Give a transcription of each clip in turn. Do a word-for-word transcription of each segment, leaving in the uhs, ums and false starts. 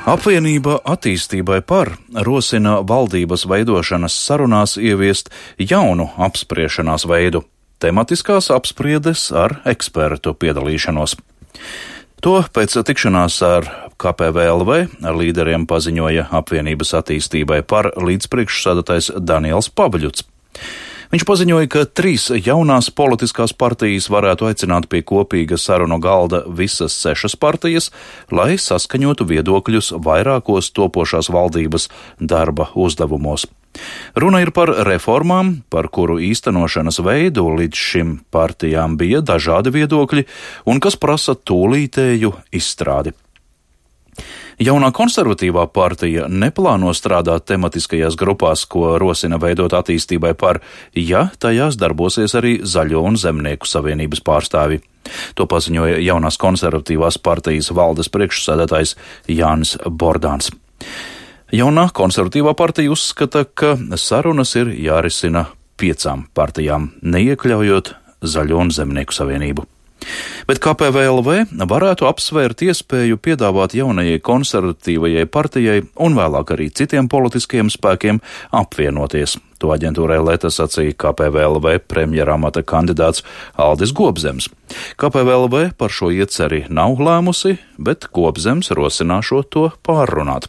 Apvienība attīstībai par rosina valdības veidošanas sarunās ieviest jaunu apspriešanās veidu – tematiskās apspriedes ar ekspertu piedalīšanos. To pēc tikšanās ar K P V L V līderiem paziņoja Apvienības attīstībai par līdzpriekšsēdētājs Daniels Pavļuts. Viņš paziņoja, ka trīs jaunās politiskās partijas varētu aicināt pie kopīga sarunu galda visas sešas partijas, lai saskaņotu viedokļus vairākos topošās valdības darba uzdevumos. Runa ir par reformām, par kuru īstenošanas veidu līdz šim partijām bija dažādi viedokļi un kas prasa tūlītēju izstrādi. Jaunā konservatīvā partija neplāno strādāt tematiskajās grupās, ko rosina veidot attīstībai par, ja tajās darbosies arī Zaļo un Zemnieku savienības pārstāvi. To paziņoja jaunās konservatīvās partijas valdes priekšsēdētājs Jānis Bordāns. Jaunā konservatīvā partija uzskata, ka sarunas ir jārisina piecām partijām, neiekļaujot Zaļo un Zemnieku savienību. Bet K P V L V varētu apsvērt iespēju piedāvāt jaunajai konservatīvajai partijai un vēlāk arī citiem politiskiem spēkiem apvienoties. To aģentūrai Leta sacīja K P V L V premjeramata kandidāts Aldis Gobzems. K P V L V par šo ieceri nav lēmusi, bet Gobzems rosināšot to pārrunāt.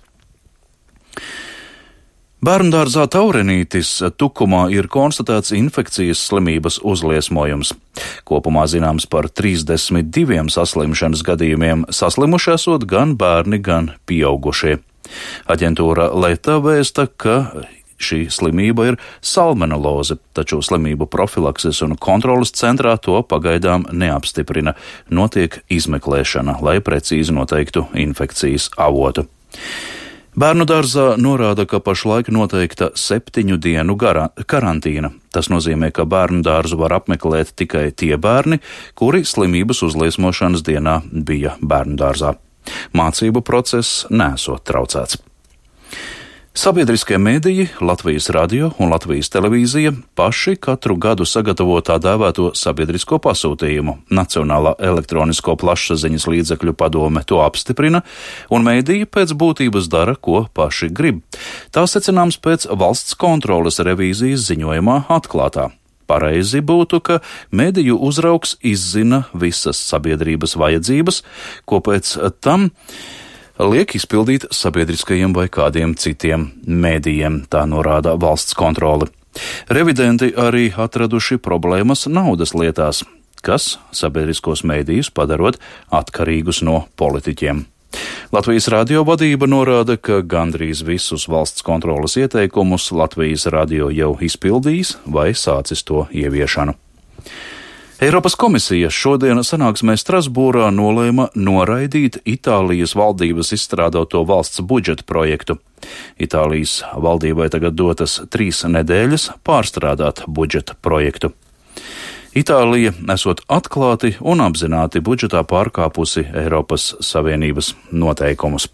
Bērndārzā Taurenītis Tukumā ir konstatēts infekcijas slimības uzliesmojums. Kopumā zināms par trīsdesmit diviem saslimšanas gadījumiem, saslimuši esot gan bērni, gan pieaugušie. Aģentūra Leta vēsta, ka šī slimība ir salmonelloze, taču slimību profilakses un kontrolas centrā to pagaidām neapstiprina. Notiek izmeklēšana, lai precīzi noteiktu infekcijas avotu. Bērnu dārzā norāda, ka pašlaik noteikta septiņu dienu gara, karantīna. Tas nozīmē, ka bērnu dārzu var apmeklēt tikai tie bērni, kuri slimības uzliesmošanas dienā bija bērnu dārzā. Mācību process nesot traucēts. Sabiedriskie mediji, Latvijas radio un Latvijas televīzija paši katru gadu sagatavo tā dēvēto sabiedrisko pasūtījumu. Nacionālā elektronisko plašsaziņas līdzekļu padome to apstiprina, un mediji pēc būtības dara, ko paši grib. Tā secināms pēc valsts kontroles revīzijas ziņojumā atklātā. Pareizi būtu, ka mediju uzraugs izzina visas sabiedrības vajadzības, ko pēc tam liek izpildīt sabiedriskajiem vai kādiem citiem mēdījiem, tā norāda valsts kontrole. Revidenti arī atraduši problēmas naudas lietās, kas sabiedriskos mēdījus padarot atkarīgus no politiķiem. Latvijas radio vadība norāda, ka gandrīz visus valsts kontroles ieteikumus Latvijas radio jau izpildījis vai sācis to ieviešanu. Eiropas komisija šodien sanāksmē Strasbūrā nolēma noraidīt Itālijas valdības izstrādāto valsts budžeta projektu. Itālijas valdībai tagad dotas trīs nedēļas pārstrādāt budžeta projektu. Itālija esot atklāti un apzināti budžetā pārkāpusi Eiropas Savienības noteikumus.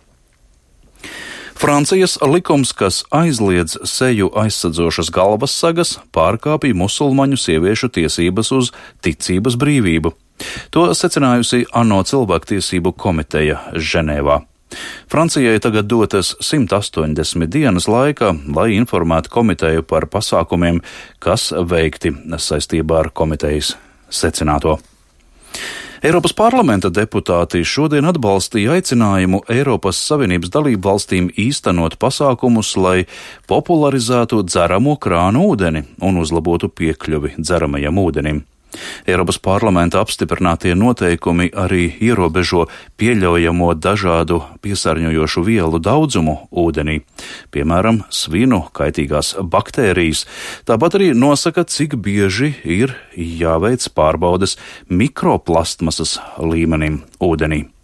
Francijas likums, kas aizliedz seju aizsadzošas galvassagas, pārkāpja musulmaņu sieviešu tiesības uz ticības brīvību. To secinājusi ANO cilvēktiesību komiteja Ženēvā. Francijai tagad dotas simt astoņdesmit dienas laikā, lai informētu komiteju par pasākumiem, kas veikti saistībā ar komitejas secināto. Eiropas parlamenta deputāti šodien atbalstīja aicinājumu Eiropas Savienības dalību valstīm īstenot pasākumus, lai popularizētu dzeramo krānu ūdeni un uzlabotu piekļuvi dzeramajam ūdenim. Eiropas parlamenta apstiprinātie noteikumi arī ierobežo pieļaujamo dažādu piesārņojošu vielu daudzumu ūdenī, piemēram, svinu kaitīgās baktērijas. Tāpat arī nosaka, cik bieži ir jāveic pārbaudes mikroplastmasas līmenim ūdenī.